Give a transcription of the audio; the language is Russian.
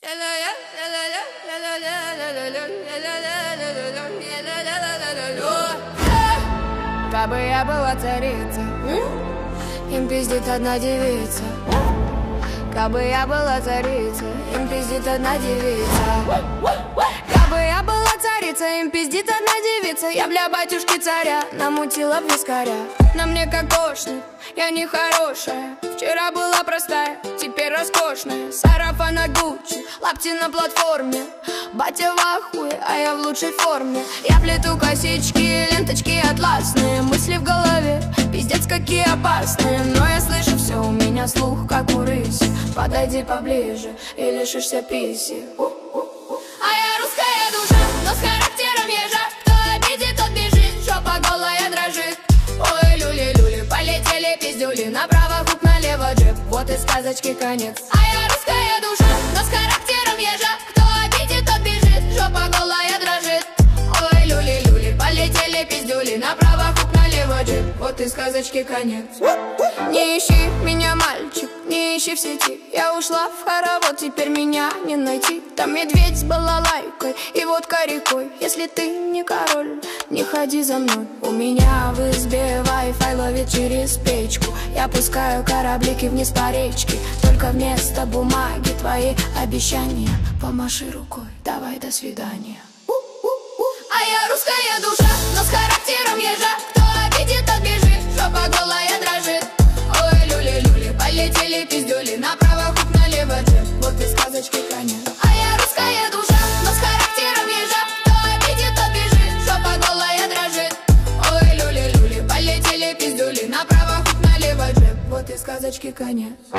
Кабы я была царица, им пиздит одна девица. Кабы я была царица, им пиздит одна девица. Кабы я была царица, им пиздит одна девица. Я бля батюшки царя намутила в вискаря. На мне кокошник, я не хорошая. Вчера была простая, теперь роскошная. Сарафана Гуччи, лапти на платформе. Батя в ахуе, а я в лучшей форме. Я плету косички, ленточки атласные. Мысли в голове, пиздец какие опасные. Но я слышу все, у меня слух как у рыси. Подойди поближе и лишишься писи. А я русская душа, но с характером ежа. Кто обидит, тот бежит, жопа голая дрожит. Ой, люли-люли, полетели пиздюли. Направо хук, налево джип, вот и сказочки конец. А я русская душа, но с характером ежа. Кто обидит, тот бежит, жопа голая дрожит. Ой, люли-люли, полетели пиздюли. Направо хук, налево джип, вот и сказочки конец. Не ищи меня, мальчик, не ищи в сети. Я ушла в хоровод, теперь меня не найти. Там медведь с балалайкой и водка рекой. Если ты не король, не ходи за мной. У меня в избе Wi-Fi ловит через печку. Я пускаю кораблики вниз по речке. Только вместо бумаги твои обещания. Помаши рукой, давай до свидания. А я русская душа, но с характером ежа. Кто обидит, тот бежит, жопа голая дрожит. Ой, люли-люли, полетели пиздюли. Направо хук, налево джип, вот и сказочки конец. А я русская душа, но с характером ежа. Кто обидит, тот бежит, жопа голая дрожит. Ой, люли-люли, полетели пиздюли. Направо хук, налево джип, вот и сказочки конец.